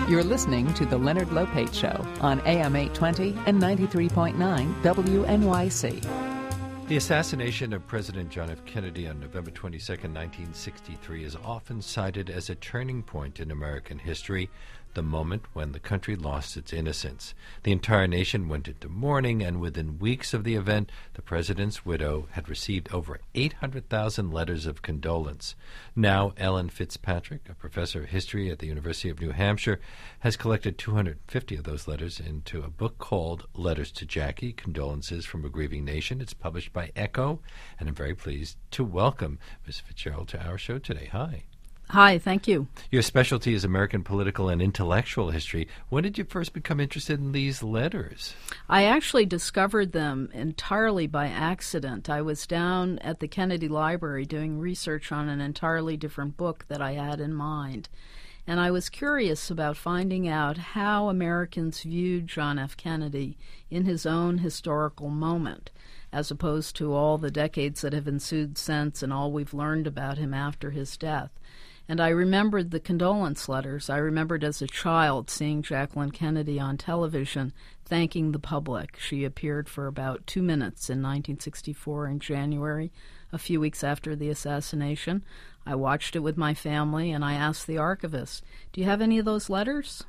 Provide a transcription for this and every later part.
You're listening to The Leonard Lopate Show on AM 820 and 93.9 WNYC. The assassination of President John F. Kennedy on November 22, 1963 is often cited as a turning point in American history, the moment when the country lost its innocence. The entire nation went into mourning, and within weeks of the event, the president's widow had received over 800,000 letters of condolence. Now, Ellen Fitzpatrick, a professor of history at the University of New Hampshire, has collected 250 of those letters into a book called Letters to Jackie, Condolences from a Grieving Nation. It's published by Echo, and I'm very pleased to welcome Ms. Fitzgerald to our show today. Hi. Hi, thank you. Your specialty is American political and intellectual history. When did you first become interested in these letters? I actually discovered them entirely by accident. I was down at the Kennedy Library doing research on an entirely different book that I had in mind. And I was curious about finding out how Americans viewed John F. Kennedy in his own historical moment, as opposed to all the decades that have ensued since and all we've learned about him after his death. And I remembered the condolence letters. I remembered as a child seeing Jacqueline Kennedy on television thanking the public. She appeared for about 2 minutes in 1964 in January, a few weeks after the assassination. I watched it with my family, and I asked the archivist, "Do you have any of those letters?"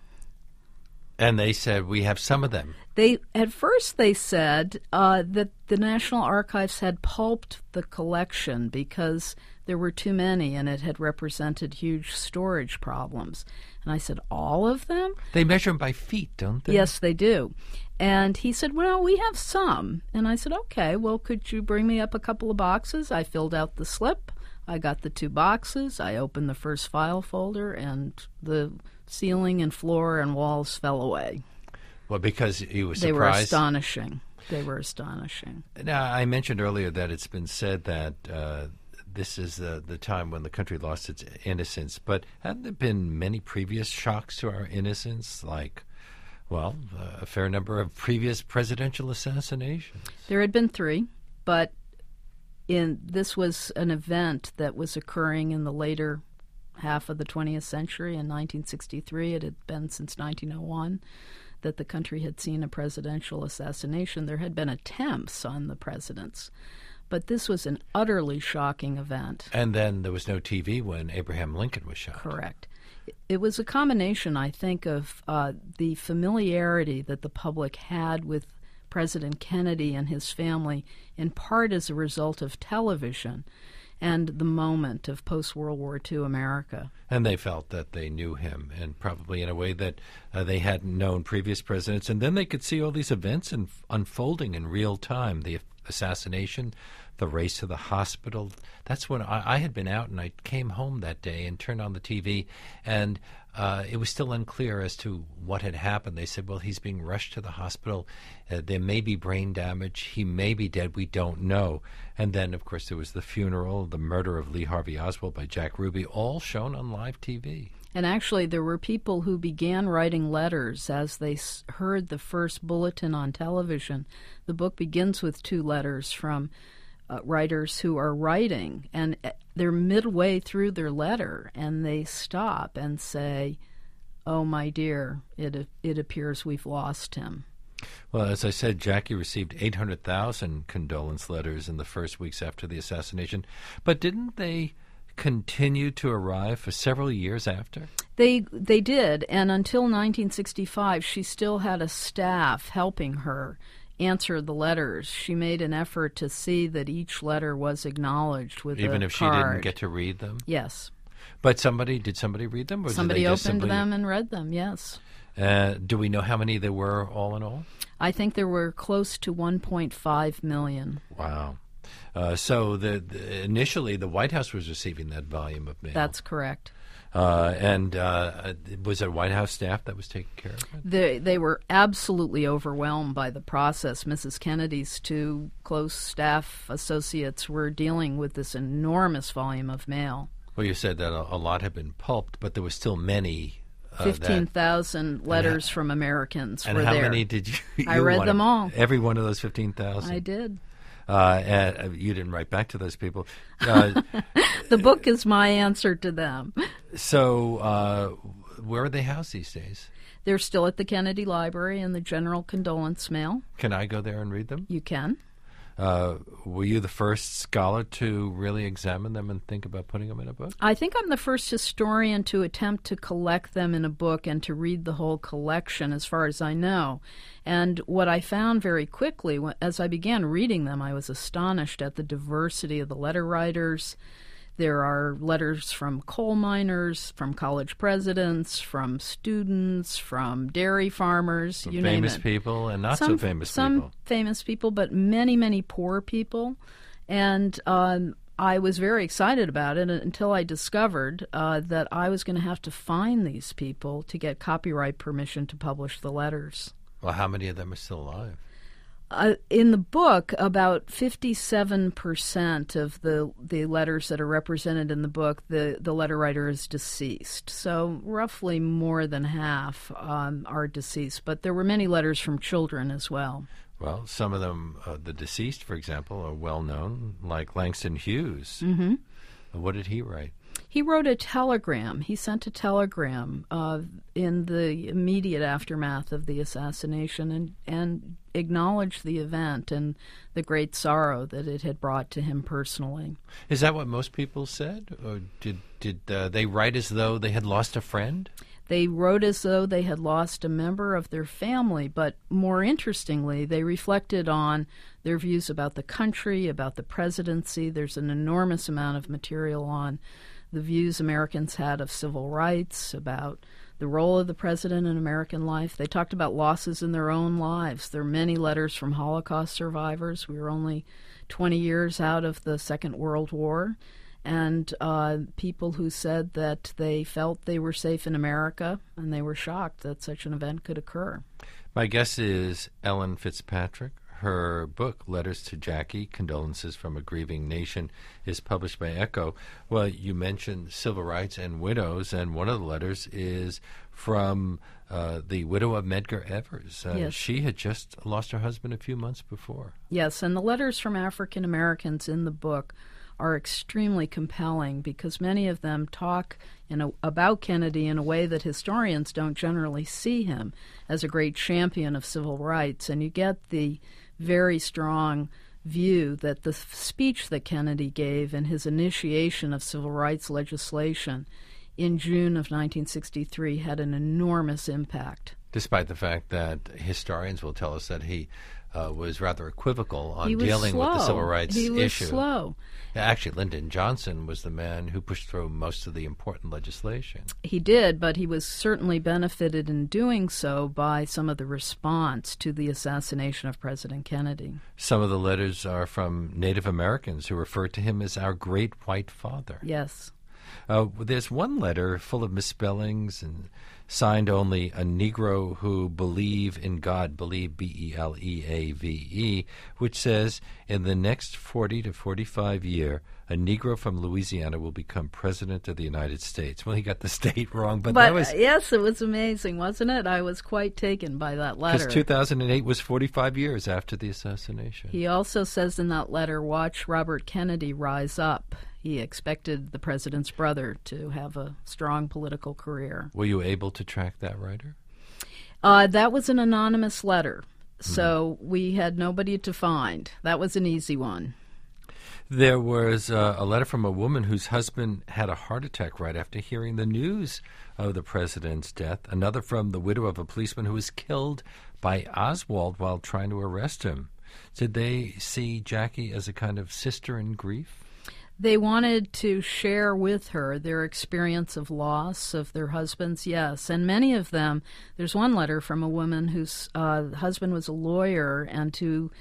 And they said, we have some of them. At first they said that the National Archives had pulped the collection because there were too many and it had represented huge storage problems. And I said, all of them? They measure them by feet, don't they? Yes, they do. And he said, well, we have some. And I said, okay, well, could you bring me up a couple of boxes? I filled out the slip. I got the 2 boxes. I opened the first file folder, and the ceiling and floor and walls fell away. Well, because you were surprised? They were astonishing. They were astonishing. Now, I mentioned earlier that it's been said that this is the time when the country lost its innocence, but haven't there been many previous shocks to our innocence, like, well, a fair number of previous presidential assassinations? There had been 3, but this was an event that was occurring in the later half of the 20th century. In 1963, it had been since 1901 that the country had seen a presidential assassination. There had been attempts on the presidents, but this was an utterly shocking event. And then there was no TV when Abraham Lincoln was shot. Correct. It was a combination, I think, of the familiarity that the public had with President Kennedy and his family, in part as a result of television, and the moment of post-World War II America. And they felt that they knew him, and probably in a way that they hadn't known previous presidents. And then they could see all these events unfolding in real time, the assassination, the race to the hospital. That's when I had been out, and I came home that day and turned on the TV, and it was still unclear as to what had happened. They said, well, he's being rushed to the hospital. There may be brain damage. He may be dead. We don't know. And then, of course, there was the funeral, the murder of Lee Harvey Oswald by Jack Ruby, all shown on live TV. And actually, there were people who began writing letters as they heard the first bulletin on television. The book begins with 2 letters from writers who are writing, and they're midway through their letter, and they stop and say, "Oh, my dear, it appears we've lost him." Well, as I said, Jackie received 800,000 condolence letters in the first weeks after the assassination, but didn't they continue to arrive for several years after? They did, and until 1965, she still had a staff helping her answer the letters. She made an effort to see that each letter was acknowledged with even a if card. She didn't get to read them? Yes. But did somebody read them? Or somebody opened them and read them, yes. Do we know how many there were all in all? I think there were close to 1.5 million. Wow. So initially the White House was receiving that volume of mail. That's correct. And was it White House staff that was taking care of it? They were absolutely overwhelmed by the process. Mrs. Kennedy's 2 close staff associates were dealing with this enormous volume of mail. Well, you said that a lot had been pulped, but there were still many. 15,000 letters from Americans were there. And how many did you I read them all. Every one of those 15,000? I did. And you didn't write back to those people. The book is my answer to them. So where are they housed these days? They're still at the Kennedy Library in the General Condolence Mail. Can I go there and read them? You can. Were you the first scholar to really examine them and think about putting them in a book? I think I'm the first historian to attempt to collect them in a book and to read the whole collection, as far as I know. And what I found very quickly, as I began reading them, I was astonished at the diversity of the letter writers. There are letters from coal miners, from college presidents, from students, from dairy farmers, you name it. Famous people and not so famous people. Some famous people, but many, many poor people. And I was very excited about it until I discovered that I was going to have to find these people to get copyright permission to publish the letters. Well, how many of them are still alive? In the book, about 57% of the letters that are represented in the book, the letter writer is deceased. So roughly more than half are deceased. But there were many letters from children as well. Well, some of them, the deceased, for example, are well known, like Langston Hughes. Mm-hmm. What did he write? He wrote a telegram. He sent a telegram in the immediate aftermath of the assassination and acknowledged the event and the great sorrow that it had brought to him personally. Is that what most people said? Or did they write as though they had lost a friend? They wrote as though they had lost a member of their family, but more interestingly, they reflected on their views about the country, about the presidency. There's an enormous amount of material on the views Americans had of civil rights, about the role of the president in American life. They talked about losses in their own lives. There are many letters from Holocaust survivors. We were only 20 years out of the Second World War. And people who said that they felt they were safe in America, and they were shocked that such an event could occur. My guess is Ellen Fitzpatrick. Her book, Letters to Jackie, Condolences from a Grieving Nation, is published by Echo. Well, you mentioned civil rights and widows, and one of the letters is from the widow of Medgar Evers. Yes. She had just lost her husband a few months before. Yes, and the letters from African Americans in the book are extremely compelling because many of them talk about Kennedy in a way that historians don't generally see him as a great champion of civil rights. And you get the very strong view that the speech that Kennedy gave in his initiation of civil rights legislation in June of 1963 had an enormous impact. Despite the fact that historians will tell us that he was rather equivocal on He was dealing with the slow. civil rights He was issue. slow. Actually, Lyndon Johnson was the man who pushed through most of the important legislation. He did, but he was certainly benefited in doing so by some of the response to the assassination of President Kennedy. Some of the letters are from Native Americans who refer to him as our great white father. Yes. There's one letter full of misspellings and signed only a Negro who believe in God, believe B-E-L-E-A-V-E, which says, in the next 40 to 45 year, a Negro from Louisiana will become president of the United States. Well, he got the state wrong, but that was... Yes, it was amazing, wasn't it? I was quite taken by that letter. Because 2008 was 45 years after the assassination. He also says in that letter, watch Robert Kennedy rise up. He expected the president's brother to have a strong political career. Were you able to track that writer? That was an anonymous letter, so we had nobody to find. That was an easy one. There was a letter from a woman whose husband had a heart attack right after hearing the news of the president's death. Another from the widow of a policeman who was killed by Oswald while trying to arrest him. Did they see Jackie as a kind of sister in grief? They wanted to share with her their experience of loss of their husbands, yes. And many of them, there's one letter from a woman whose husband was a lawyer and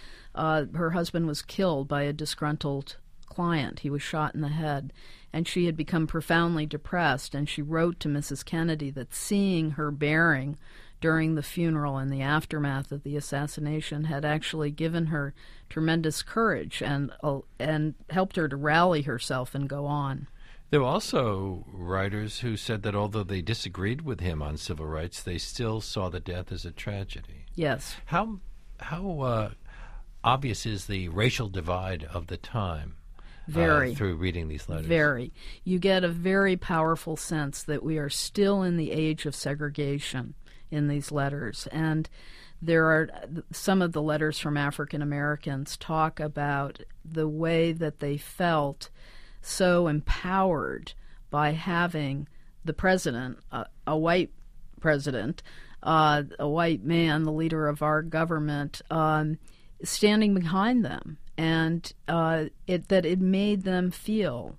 her husband was killed by a disgruntled client. He was shot in the head. And she had become profoundly depressed, and she wrote to Mrs. Kennedy that seeing her bearing during the funeral and the aftermath of the assassination had actually given her tremendous courage and helped her to rally herself and go on. There were also writers who said that although they disagreed with him on civil rights, they still saw the death as a tragedy. Yes. How obvious is the racial divide of the time? through reading these letters. Very. You get a very powerful sense that we are still in the age of segregation in these letters. And there are some of the letters from African Americans talk about the way that they felt so empowered by having the president, a white president, a white man, the leader of our government, standing behind them, and that it made them feel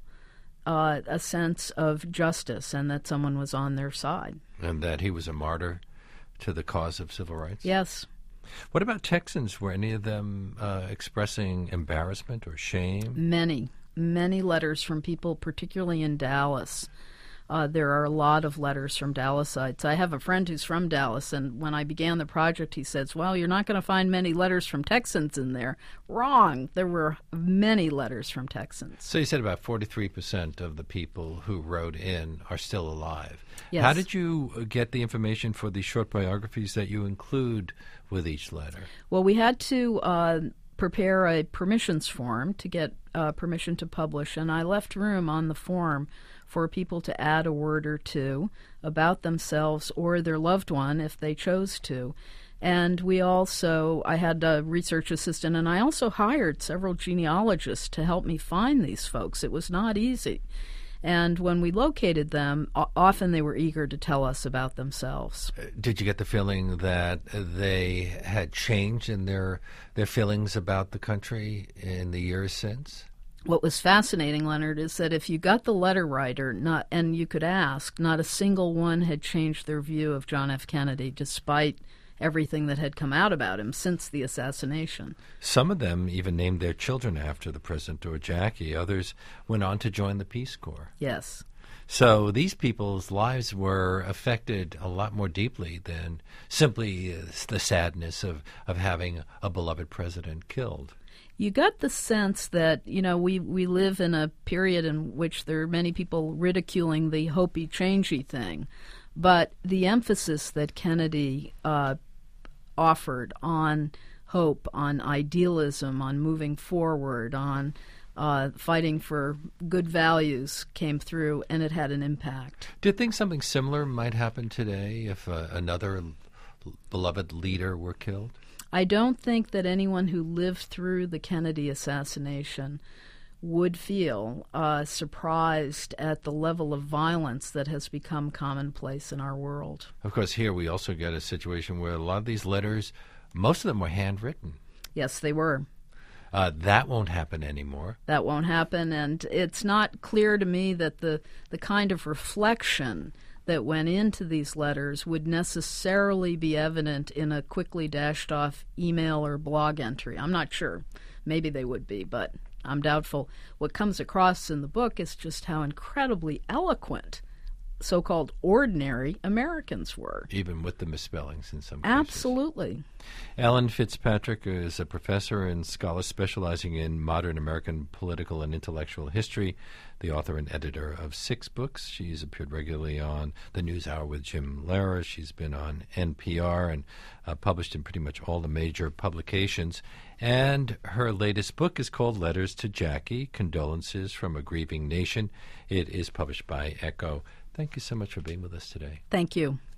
a sense of justice and that someone was on their side. And that he was a martyr to the cause of civil rights? Yes. What about Texans? Were any of them expressing embarrassment or shame? Many letters from people, particularly in Dallas. There are a lot of letters from Dallasites. I have a friend who's from Dallas, and when I began the project, he says, well, you're not going to find many letters from Texans in there. Wrong. There were many letters from Texans. So you said about 43% of the people who wrote in are still alive. Yes. How did you get the information for the short biographies that you include with each letter? Well, we had to prepare a permissions form to get permission to publish, and I left room on the form for people to add a word or two about themselves or their loved one if they chose to. And I had a research assistant, and I also hired several genealogists to help me find these folks. It was not easy. And when we located them, often they were eager to tell us about themselves. Did you get the feeling that they had changed in their feelings about the country in the years since? What was fascinating, Leonard, is that if you got the letter writer, and you could ask, not a single one had changed their view of John F. Kennedy, despite everything that had come out about him since the assassination. Some of them even named their children after the president or Jackie. Others went on to join the Peace Corps. Yes. So these people's lives were affected a lot more deeply than simply the sadness of having a beloved president killed. You got the sense that, we live in a period in which there are many people ridiculing the hopey-changey thing, but the emphasis that Kennedy offered on hope, on idealism, on moving forward, on fighting for good values came through, and it had an impact. Do you think something similar might happen today if another beloved leader were killed? I don't think that anyone who lived through the Kennedy assassination would feel surprised at the level of violence that has become commonplace in our world. Of course, here we also get a situation where a lot of these letters, most of them were handwritten. Yes, they were. That won't happen anymore. That won't happen, and it's not clear to me that the kind of reflection that went into these letters would necessarily be evident in a quickly dashed off email or blog entry. I'm not sure. Maybe they would be, but I'm doubtful. What comes across in the book is just how incredibly eloquent so-called ordinary Americans were. Even with the misspellings in some cases. Absolutely. Ellen Fitzpatrick is a professor and scholar specializing in modern American political and intellectual history, the author and editor of 6 books. She's appeared regularly on the NewsHour with Jim Lehrer. She's been on NPR and published in pretty much all the major publications. And her latest book is called Letters to Jackie, Condolences from a Grieving Nation. It is published by Echo. Thank you so much for being with us today. Thank you.